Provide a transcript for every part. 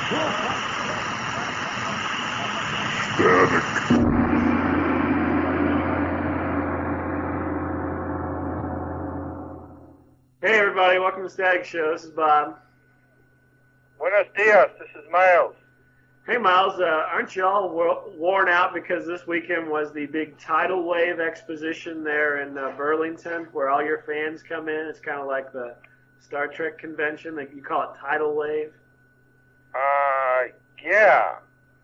Hey everybody, welcome to Static Show. This is Bob. Buenos dias, this is Miles. Hey Miles, aren't you all worn out because this weekend was the big tidal wave exposition there in Burlington, where all your fans come in? It's kind of like the Star Trek convention. You call it tidal wave. Yeah.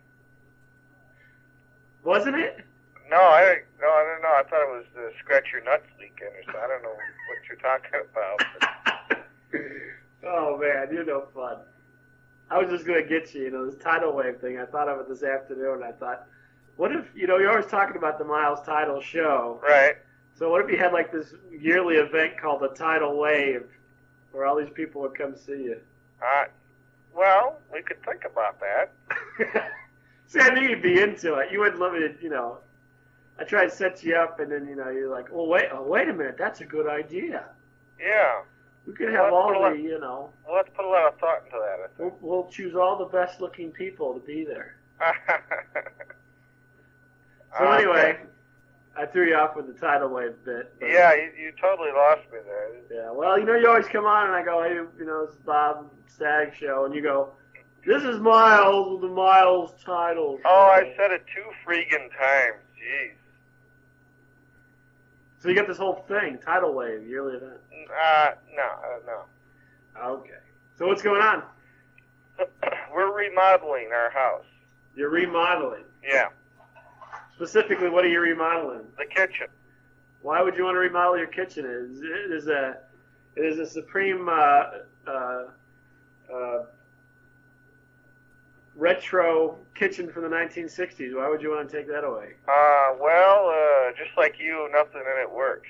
Wasn't it? No, I don't know. I thought it was the Scratch Your Nuts weekend or something. I don't know what you're talking about. Oh man, you're no fun. I was just going to get you, this tidal wave thing. I thought of it this afternoon. I thought, what if, you're always talking about the Miles Tidal show. Right. So what if you had like this yearly event called the Tidal Wave, where all these people would come see you? Well, we could think about that. See, I knew you'd be into it. You wouldn't let me to, I tried to set you up, and then, you're like, well, wait a minute, that's a good idea. Yeah. We could have all the, Well, let's put a lot of thought into that, I think. We'll choose all the best-looking people to be there. So anyway, I threw you off with the tidal wave bit. Yeah, you totally lost me there. Yeah, well, you always come on, and I go, hey, this is Bob Stag Show, and you go, this is Miles with the Miles Tidal Show. Oh, I said it 2 freaking times. Jeez. So you got this whole thing, tidal wave, yearly event. No. Okay. So what's going on? We're remodeling our house. You're remodeling. Yeah. Specifically, what are you remodeling? The kitchen. Why would you want to remodel your kitchen? It is a supreme retro kitchen from the 1960s. Why would you want to take that away? Just like you, nothing in it works,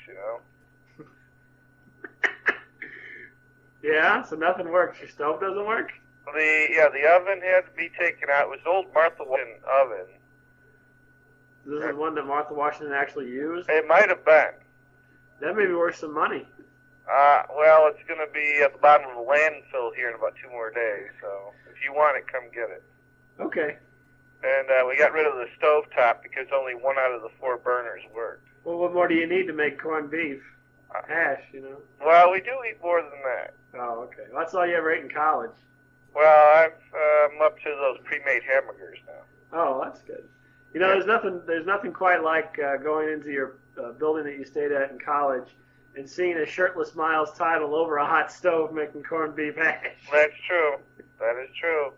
Yeah, so nothing works. Your stove doesn't work? The oven had to be taken out. It was an old Martha Washington oven. This is one that Martha Washington actually used? It might have been. That may be worth some money. It's going to be at the bottom of the landfill here in about 2 more days, so if you want it, come get it. Okay. And we got rid of the stovetop because only 1 out of the 4 burners worked. Well, what more do you need to make corned beef? Hash, Well, we do eat more than that. Oh, okay. Well, that's all you ever ate in college. Well, I'm up to those pre-made hamburgers now. Oh, that's good. There's nothing quite like going into your building that you stayed at in college and seeing a shirtless Miles Tidal over a hot stove making corned beef hash. That's true. That is true.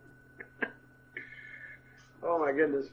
Oh my goodness.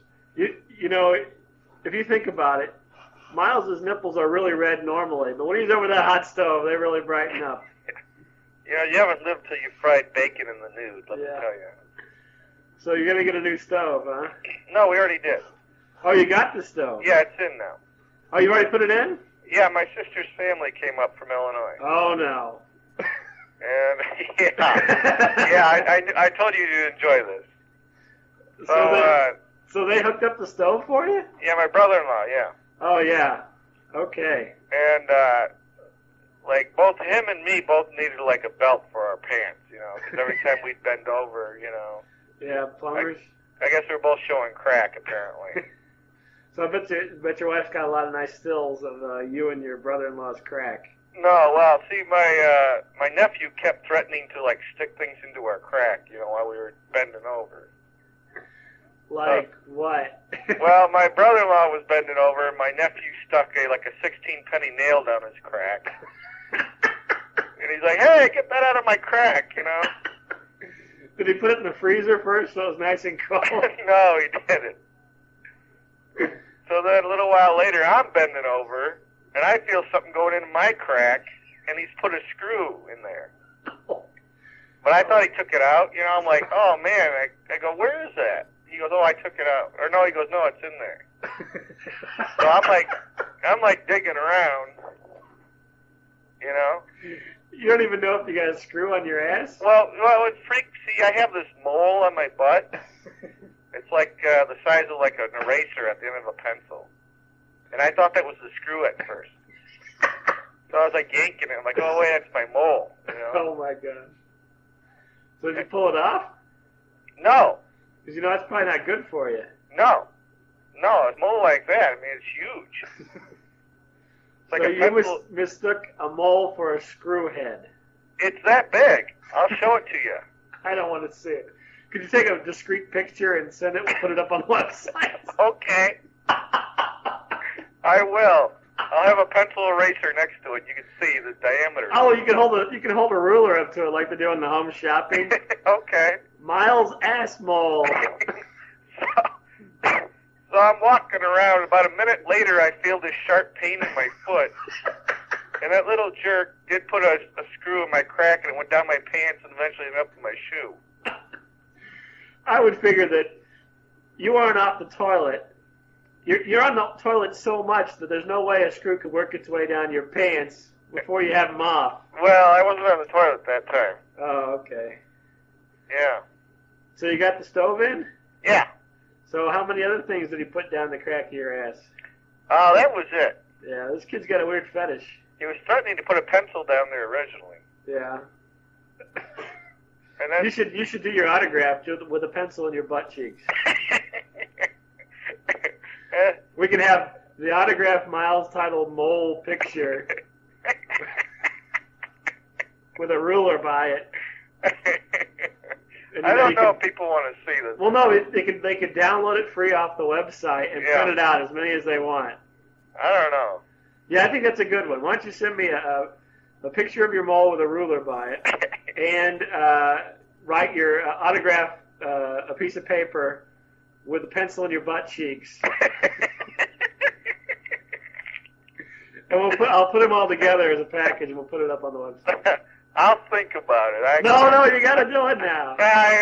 If you think about it, Miles's nipples are really red normally, but when he's over that hot stove, they really brighten up. You haven't lived till you fried bacon in the nude, let me tell you. So you're gonna get a new stove, huh? No, we already did. Oh, you got the stove? Yeah, it's in now. Oh, you already put it in? Yeah, my sister's family came up from Illinois. Oh, no. And, I told you you'd enjoy this. So they hooked up the stove for you? Yeah, my brother-in-law, yeah. Oh, yeah. Okay. And, both him and me both needed, a belt for our pants, because every time we'd bend over, Yeah, plumbers? I guess we were both showing crack, apparently. So I bet your wife's got a lot of nice stills of you and your brother-in-law's crack. No, well, see, my nephew kept threatening to stick things into our crack, while we were bending over. Like what? Well, my brother-in-law was bending over, and my nephew stuck a 16-penny nail down his crack. And he's like, "Hey, get that out of my crack," Did he put it in the freezer first so it was nice and cold? No, he didn't. So then a little while later, I'm bending over, and I feel something going into my crack, and he's put a screw in there. But I thought he took it out. I'm like, oh, man. I go, where is that? He goes, oh, I took it out. Or no, he goes, no, it's in there. So I'm like digging around, You don't even know if you got a screw on your ass? Well, it's see, I have this mole on my butt. It's like the size of an eraser at the end of a pencil. And I thought that was the screw at first. So I was yanking it. I'm like, oh, wait, that's my mole. Oh, my God. So did you pull it off? No. Because you know that's probably not good for you. No, a mole like that, I mean, it's huge. It's like so a you pencil. mistook a mole for a screw head. It's that big. I'll show it to you. I don't want to see it. Could you take a discrete picture and send it? We'll put it up on the website. Okay. I will. I'll have a pencil eraser next to it. You can see the diameter. Oh, you can hold a ruler up to it like they do in the home shopping. Okay. Miles ass mole. So I'm walking around. About a minute later, I feel this sharp pain in my foot. And that little jerk did put a screw in my crack, and it went down my pants and eventually ended up in my shoe. I would figure that you aren't off the toilet. You're on the toilet so much that there's no way a screw could work its way down your pants before you have them off. Well, I wasn't on the toilet that time. Oh, okay. Yeah. So you got the stove in? Yeah. So how many other things did he put down the crack of your ass? Oh, that was it. Yeah, this kid's got a weird fetish. He was threatening to put a pencil down there originally. Yeah. And then You should do your autograph with a pencil in your butt cheeks. We can have the autograph Miles titled Mole picture with a ruler by it. And, I don't know if people want to see this. Well, no, they could download it free off the website and print it out as many as they want. I don't know. Yeah, I think that's a good one. Why don't you send me a picture of your mole with a ruler by it, and write your autograph a piece of paper with a pencil in your butt cheeks. And I'll put them all together as a package, and we'll put it up on the website. I'll think about it. No, you got to do it now.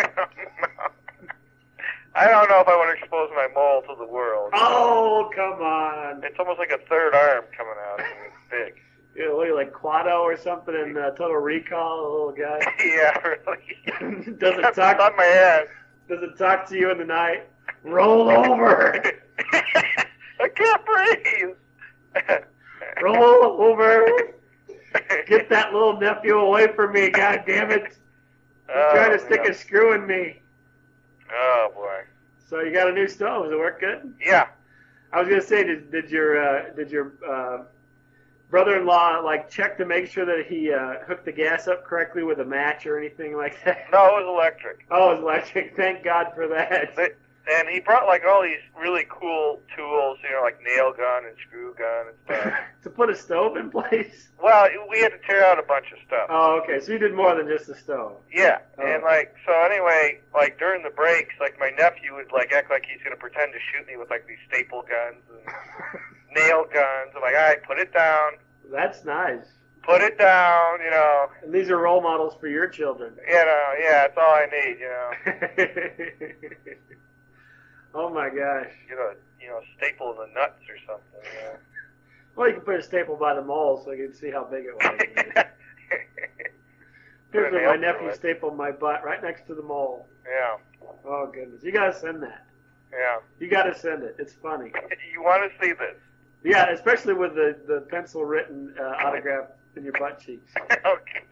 I don't know if I want to expose my mole to the world. Oh, come on. It's almost like a third arm coming out. I mean, it's big. You know, what are you, like Quado or something in Total Recall, a little guy? Yeah, really. Does it talk? On my ass. Does it talk to you in the night? Roll over. I can't breathe. Roll over. Get that little nephew away from me, God damn it. He's trying to stick a screw in me. Oh, boy. So you got a new stove. Does it work good? Yeah. I was going to say, did your brother-in-law check to make sure that he hooked the gas up correctly with a match or anything like that? No, it was electric. Oh, it was electric. Thank God for that. And he brought all these really cool tools, like nail gun and screw gun and stuff. To put a stove in place? Well, we had to tear out a bunch of stuff. Oh, okay. So you did more than just the stove. Yeah. Oh. And so anyway, during the breaks, my nephew would act like he's gonna pretend to shoot me with these staple guns and nail guns. I'm like, all right, put it down. That's nice. Put it down, And these are role models for your children. Yeah, that's all I need, Oh my gosh. Staple the nuts or something. Well, you can put a staple by the mole so you can see how big it was. Here's where my nephew stapled my butt, right next to the mole. Yeah. Oh goodness, you gotta send that. Yeah. You gotta send it. It's funny. You want to see this? Yeah, especially with the pencil written autograph in your butt cheeks. Okay.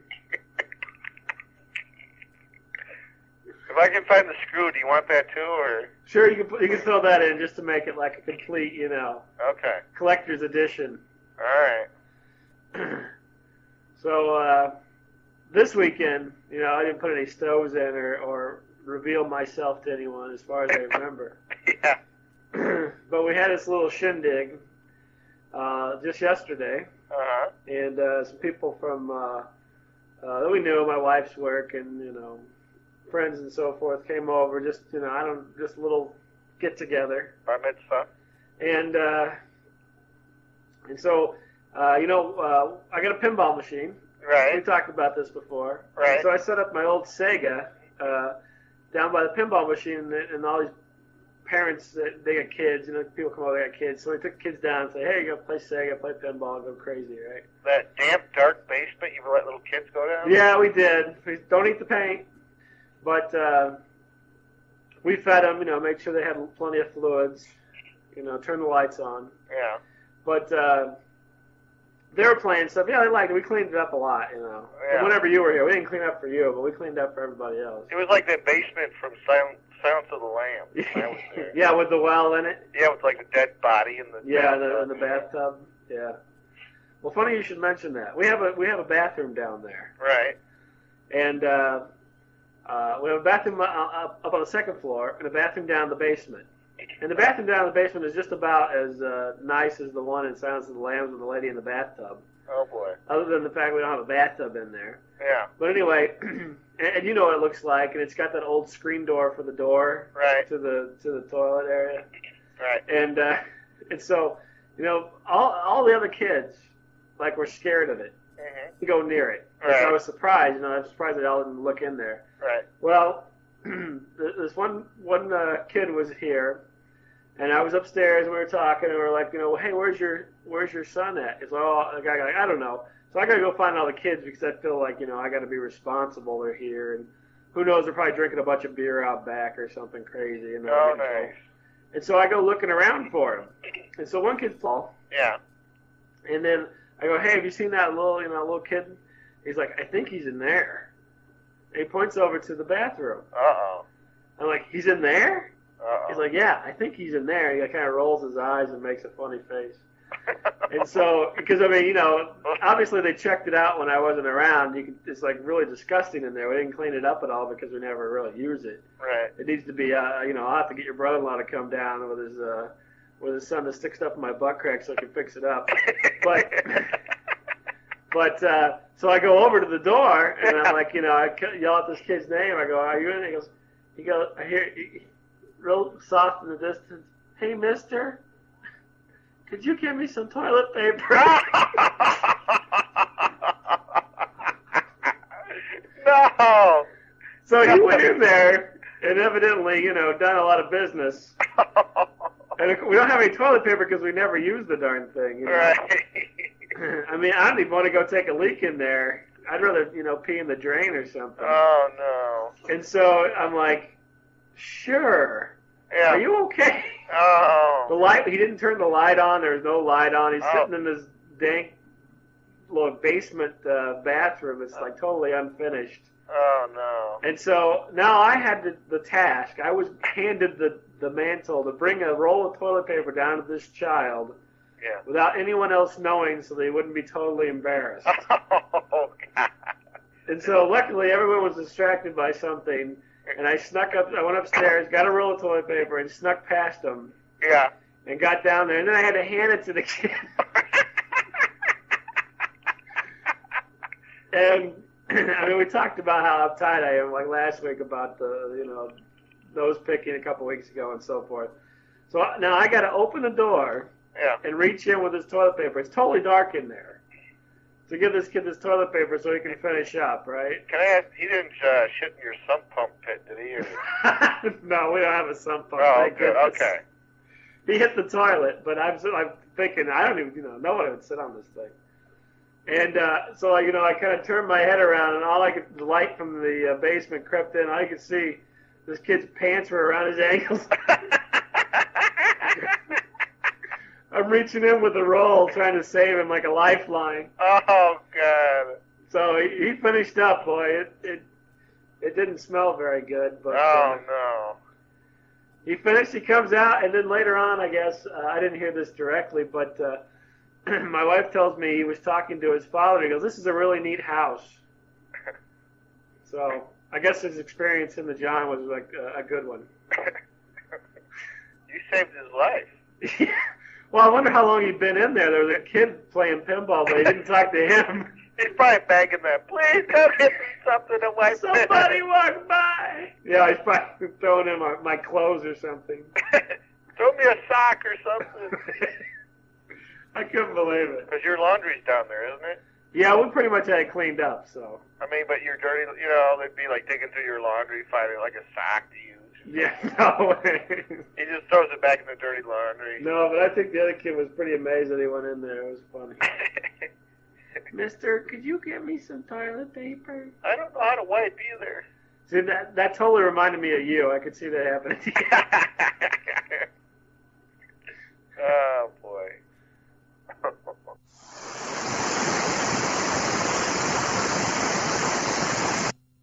If I can find the screw, do you want that too, or? Sure, you can throw that in just to make it like a complete, Okay. collector's edition. All right. So this weekend, I didn't put any stoves in or reveal myself to anyone as far as I remember. Yeah. But we had this little shindig just yesterday, and some people from that we knew, my wife's work, and friends and so forth came over. Just just a little get together. Bar mitzvah. And so I got a pinball machine. Right. We talked about this before. Right. So I set up my old Sega down by the pinball machine, and all these parents, they got kids, people come over, they got kids. So we took the kids down and say, hey, you go play Sega, play pinball, go crazy, right? That damp, dark basement, you let little kids go down? Yeah, we did. Don't eat the paint. But we fed them, make sure they had plenty of fluids, turn the lights on. Yeah. But They were playing stuff. Yeah, they liked it. We cleaned it up a lot, you know. Yeah. Whenever you were here, we didn't clean up for you, but we cleaned up for everybody else. It was like that basement from Silence of the Lambs. That was there. Yeah, with the well in it. Yeah, with like the dead body in the in the bathtub. Yeah. Well, funny you should mention that. We have a bathroom down there. Right. And we have a bathroom up on the second floor and a bathroom down in the basement. And the bathroom down in the basement is just about as nice as the one in Silence of the Lambs with the lady in the bathtub. Oh, boy. Other than the fact we don't have a bathtub in there. Yeah. But anyway, and you know what it looks like, and it's got that old screen door for the door Right. to the toilet area. Right. And so, you know, all the other kids like were scared of it Mm-hmm. to go near it. And Right. so I was surprised. You know, I was surprised they all didn't look in there. Right. Well, this one kid was here, and I was upstairs, and we were talking, and we were like, you know, hey, where's your son at? It's like, oh, the guy, I don't know. So I got to go find all the kids because I feel like, you know, I got to be responsible. They're here, and who knows? They're probably drinking a bunch of beer out back or something crazy. You know, Oh, nice. And so I go looking around for him, and so one kid's Paul, Yeah. and then I go, hey, have you seen that little kid? He's like, I think he's in there. And he points over to the bathroom. Uh-oh. I'm like, he's in there? Uh-oh. He's like, yeah, I think he's in there. He kind of rolls his eyes and makes a funny face. And so, because, I mean, you know, obviously they checked it out when I wasn't around. It's like really disgusting in there. We didn't clean it up at all because we never really use it. Right. It needs to be, you know, I'll have to get your brother-in-law to come down with his son to stick stuff in my butt crack so I can fix it up. But so I go over to the door and I'm like, you know, I yell out this kid's name. I go, are you in? He goes, I hear real soft in the distance. Hey, mister, could you give me some toilet paper? No. So he went in there and evidently, you know, done a lot of business. And we don't have any toilet paper because we never use the darn thing. You know? Right. I mean, I don't even want to go take a leak in there. I'd rather, you know, pee in the drain or something. Oh, no. And so I'm like, sure. Yeah. Are you okay? Oh. The light, he didn't turn the light on. There was no light on. He's Oh. sitting in this dank little basement bathroom. It's like totally unfinished. Oh, no. And so now I had the task. I was handed the mantle to bring a roll of toilet paper down to this child Yeah. without anyone else knowing so they wouldn't be totally embarrassed. Oh, God. And so luckily everyone was distracted by something, and I went upstairs, got a roll of toilet paper, and snuck past them Yeah. and got down there, and then I had to hand it to the kid. And I mean, we talked about how uptight I am, like last week about the, you know, nose picking a couple weeks ago and so forth. So now I got to open the door Yeah. and reach in with this toilet paper. It's totally dark in there. To give this kid this toilet paper so he can finish up, right? Can I ask, he didn't shit in your sump pump pit, did he? Or... No, we don't have a sump pump. Oh, thank good. goodness. Okay. He hit the toilet, but I'm thinking, I don't even, no one would sit on this thing. And so, I kind of turned my head around, and the light from the basement crept in. All I could see, this kid's pants were around his ankles. I'm reaching in with the roll, trying to save him like a lifeline. Oh, God. So he finished up, boy. It didn't smell very good, but Oh, no. he finished. He comes out, and then later on, I guess I didn't hear this directly, but my wife tells me he was talking to his father. He goes, "This is a really neat house." So I guess his experience in the John was like a good one. You saved his life. Well, I wonder how long he'd been in there. There was a kid playing pinball, but he didn't talk to him. He's probably begging them, please come get me something to wipe Somebody walk by. Yeah, he's probably throwing in my clothes or something. Throw me a sock or something. I couldn't believe it. Because your laundry's down there, isn't it? Yeah, we pretty much had it cleaned up, so. I mean, but your dirty, they'd be like digging through your laundry, finding like a sock to use. Yeah, no way. He just throws it back in the dirty laundry. No, but I think the other kid was pretty amazed that he went in there. It was funny. Mister, could you get me some toilet paper? I don't know how to wipe either. See, that totally reminded me of you. I could see that happening to you.